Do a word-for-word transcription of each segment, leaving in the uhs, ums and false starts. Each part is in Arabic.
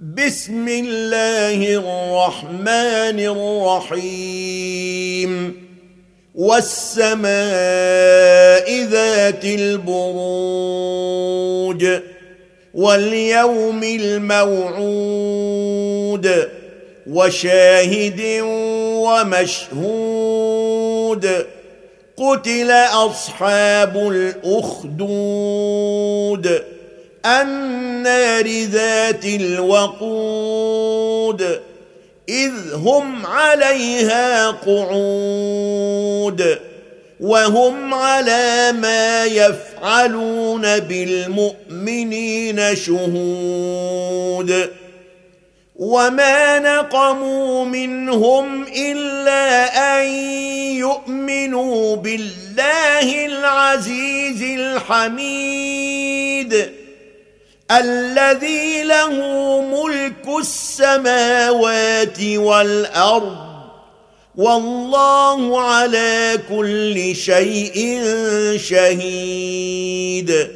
بسم الله الرحمن الرحيم والسماء ذات البروج واليوم الموعود وشاهد ومشهود قتل أصحاب الأخدود النار ذات الوقود إذ هم عليها قعود وهم على ما يفعلون بالمؤمنين شهود وما نقموا منهم إلا أن يؤمنوا بالله العزيز الحميد الذي له ملك السماوات والأرض والله على كل شيء شهيد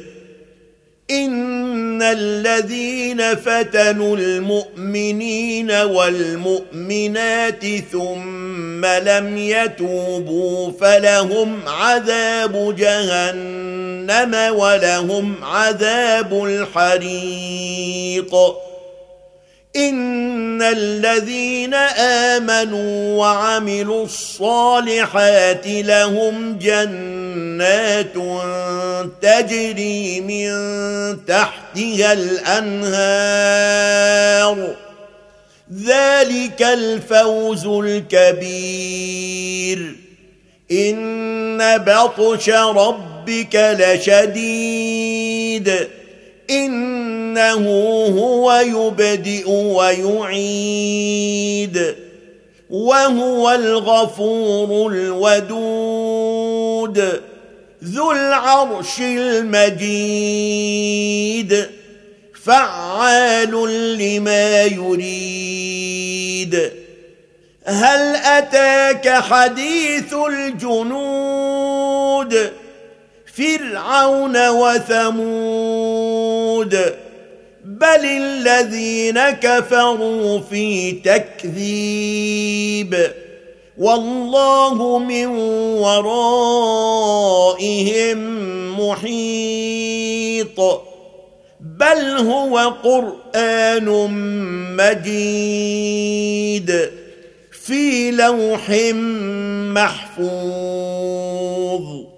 إن الذين فتنوا المؤمنين والمؤمنات ثم لم يتوبوا فلهم عذاب جهنم ولهم عذاب الحريق إن الذين آمنوا وعملوا الصالحات لهم جنات تجري من تحتها الأنهار ذلك الفوز الكبير إن بطش ربك لشديد إنه هو يبدئ ويعيد وهو الغفور الودود ذو العرش المجيد فعال لما يريد هل أتاك حديث الجنود فرعون وثمود بل الذين كفروا في تكذيب والله من ورائهم محيط بل هو قرآن مجيد في لوح محفوظ